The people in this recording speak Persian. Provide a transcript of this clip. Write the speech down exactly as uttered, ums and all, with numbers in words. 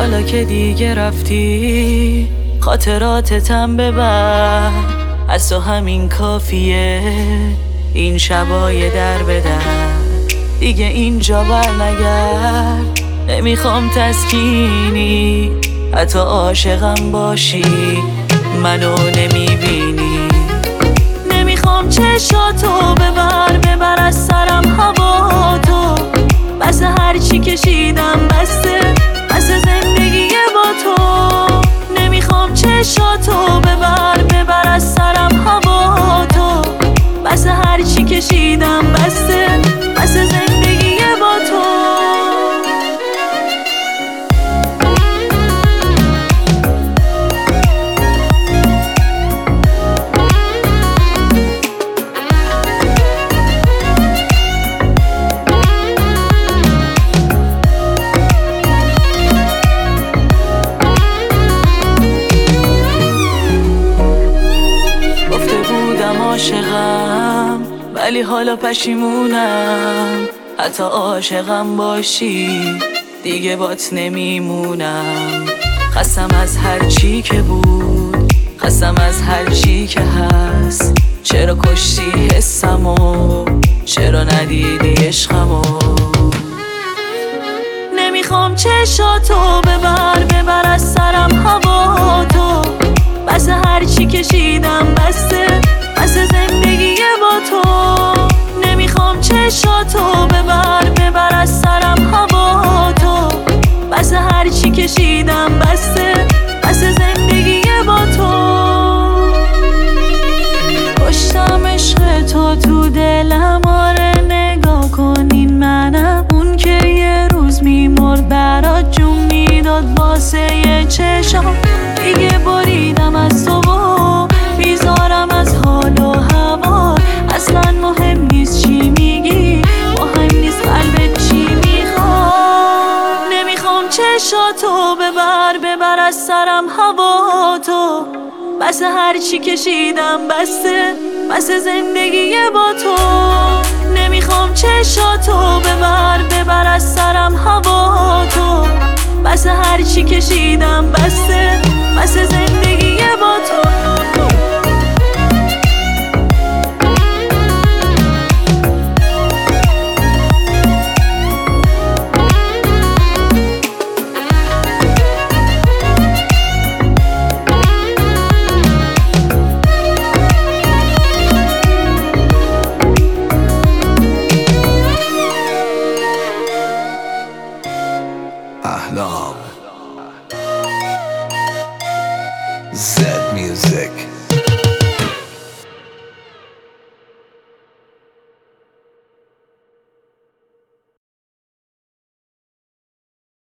حالا که دیگه رفتی خاطراتتم ببر، از تو همین کافیه این شبای در بدر. دیگه اینجا بر نگرد، نمیخوام تسکینی، حتی عاشقم باشی منو نمیبینی. نمیخوام چشاتو ببر ببر از سرم هوا تو، بس هرچی کشیدم بسته بس زندگی با تو. نمیخوام چشاتو ببر ببر از سرم هوا تو، بس هرچی کشیدم بسته بس زندگی با تو. عاشقم ولی حالا پشیمونم، حتی عاشقم باشی دیگه بات نمیمونم. خستم از هر چی که بود، خستم از هر چی که هست. چرا کشتی حسمو، چرا ندیدی عشقمو؟ نمیخوام چشاتو ببر ببر از سرم هوا تو، بس هرچی کشیدم بسته بس زندگی با تو. نمیخوام چشاتو ببر ببر از سرم هوا تو، بس هرچی کشیدم بسته بس زندگی با تو. کشتم عشق تو تو دلم، آره نگاه کنین منم اون که یه روز میمرد برات جون میداد واسه یه چشام. دیگه بریدم از تو و بیزارم از حال و هوا، اصلا مهم نیست چی میگی، مهم نیست قلبت چی میخواد. نمیخوام چشاتو ببر ببر از سرم هوا تو، بس هرچی کشیدم بسته بس زندگی با تو. نمیخوام چشاتو ببر ببر از سرم هوا تو، بس هرچی کشیدم بسته بس زندگی با تو. أحلام زد ميوزك.